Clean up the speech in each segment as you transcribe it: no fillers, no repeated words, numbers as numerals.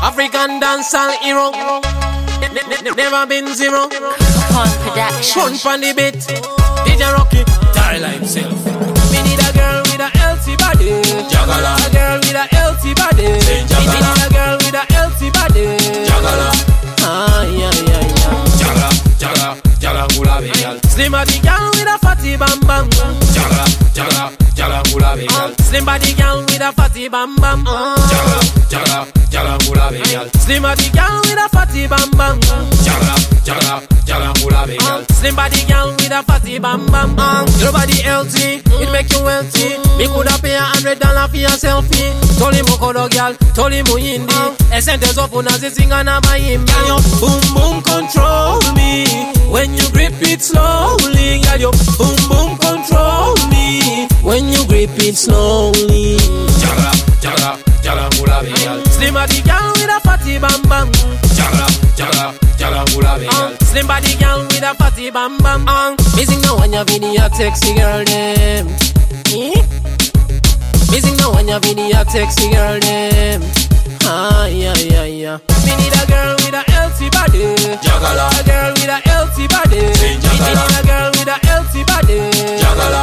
African dancehall hero. Never been zero. Fun production. Fun pon the beat. DJ Rocky. Tyler himself. Me need a girl with a healthy body. Jagala. A girl with a healthy body. Me need a girl with a healthy body. Jagala. Jagala, jagala, jagala gula begal. Slim body girl with a fatty bam bam. Jagala, jagala, jagala gula begal. Slim body girl with a fatty bam bam. Jagala, jagala, jagala gula begal. Slim body girl with a fatty bam bam. Jagala, jagala, jagala gula begal. Slim body girl with a fatty bam bam. Your body healthy, it make you wealthy. Me coulda pay $100 for your selfie. Toli mo kodo girl, toli mo hindi. Esente zopo na zizinga na mahimbi. Girl, you boom boom control me. When you grip it slowly, girl, you boom boom control me. When you grip it slowly. Jagala, jagala, jagala gula begal. Slim body girl with a fatty bam bam. Jagala, jagala, jagala gula begal. Slim body girl with a fatty bam bam. Missing now when you video sexy girl them. Missing now when you video sexy girl them. Me need a girl with a healthy body. Jagala. A girl with a healthy body. Me Jagala. need a girl with a healthy body. Jagala.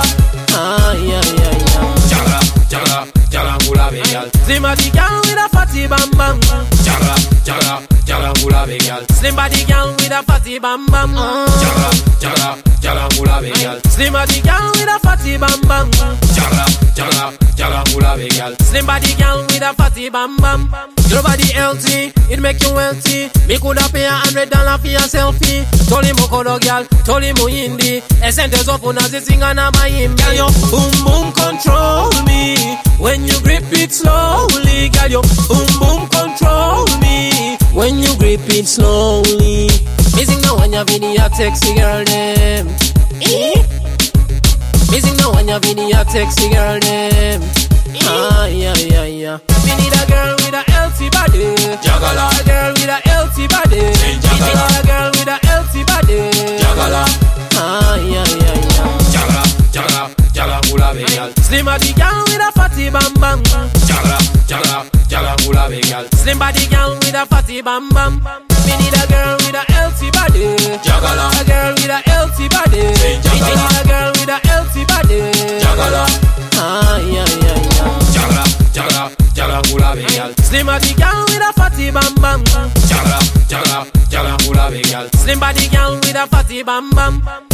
Jagala. Jagala, jagala gula begal. Slim body girl with a fatty bam bam. Jagala, jagala, jagala gula begal. Slim body girl with a fatty bam bam. Jagala, jagala, jagala gula begal. Slim body girl with a fatty bam bam. Jagala, jagala, jagala gula begal. Slim body girl with a fatty bam bam. Your body healthy, it make you wealthy. Me coulda pay $100 for your selfie. Toli mo kodo girl, toli mo hindi. Esente zopo na zizinga na mahimbi. Girl, you boom boom control me. When you grip it slowly, girl, you boom boom control me. When you grip it slowly. Missing now when you video sexy girl them. Missing now when you video sexy girl them. Me need a girl with a healthy body. Jagala. A girl with a healthy body. Me Jagala. need a girl with a healthy body. Jagala. Jagala, jagala, jagala gula begal. Slim body girl with a fatty bam bam. Jagala, jagala, jagala gula begal. Slim body girl with a fatty bam bam. Me need a girl with a healthy body. Jagala. A girl with a healthy body. Me Jagala. need a girl with a healthy body. Jagala. Jagala, jagala, jagala gula begal. Slim body girl with a fatty bam bam. Jagala, jagala, jagala gula begal. Slim body girl with a fatty bam bam.